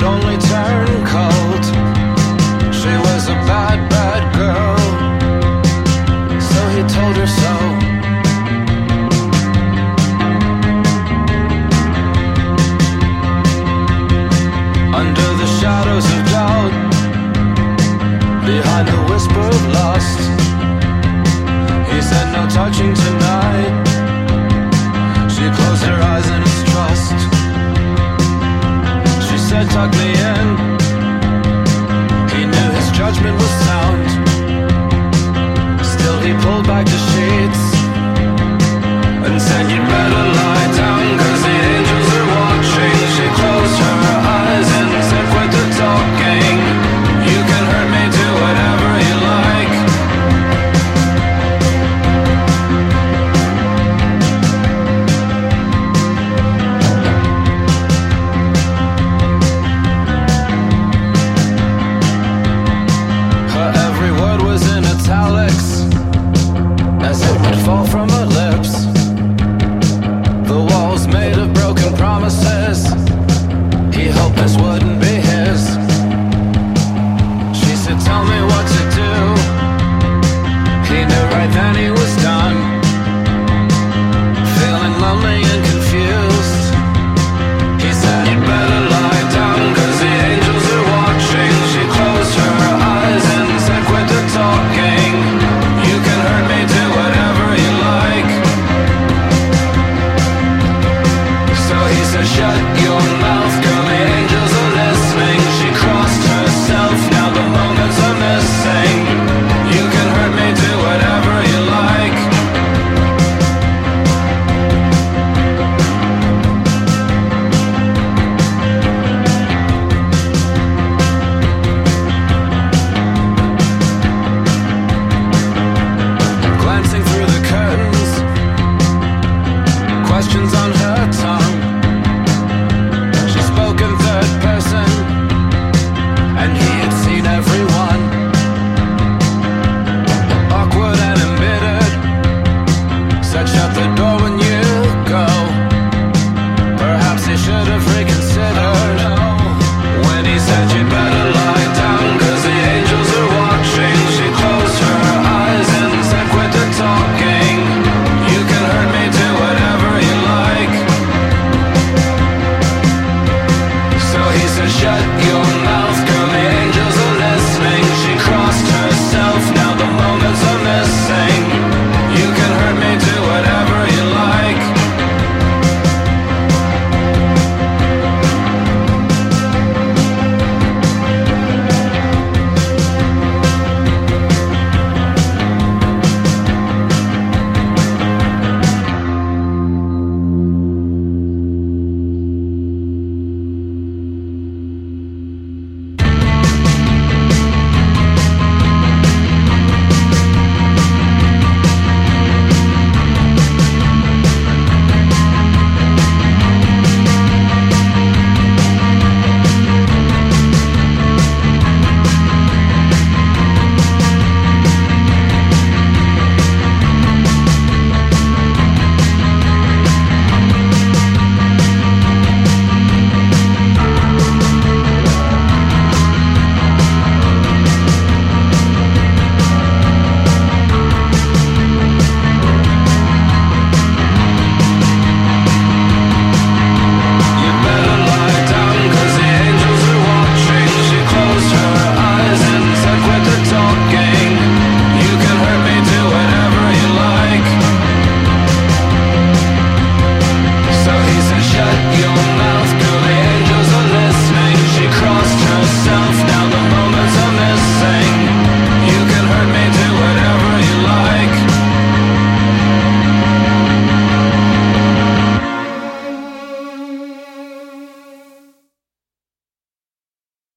only turn cold. She was a bad, bad girl, so he told her so. Under the shadows of doubt, behind the whisper of lust, he said no touching tonight. She closed her eyes in his trust. She said tuck me in. He knew his judgment was sound. Still he pulled back the sheets and said you better lie down, 'cause the angels are watching. She closed her eyes and said quit the talking. You can hurt me, do whatever you like. Her every word was in italics, as it would fall from her lips. The walls made of broken promises. He hoped this wouldn't be his. She said, tell me what to do. He knew right then he was done, feeling lonely and confused. He said, you better lie down, 'cause the angels are watching. She closed her eyes and said, quit the talking. You can hurt me, do whatever you like. So he said, shut your mouth, girl, the angels are listening. She crossed herself, now the moments are missing. You can hurt me, do whatever you like. Glancing through the curtains, questions on her tongue. She spoke in third person, and he had seen everyone. Awkward and embittered, said shut the door when you go. Perhaps he should have reconsidered when he said you better lie down, 'cause the angels are watching. She closed her eyes and said quit the talking. You can hurt me, do whatever you like. So he said shut your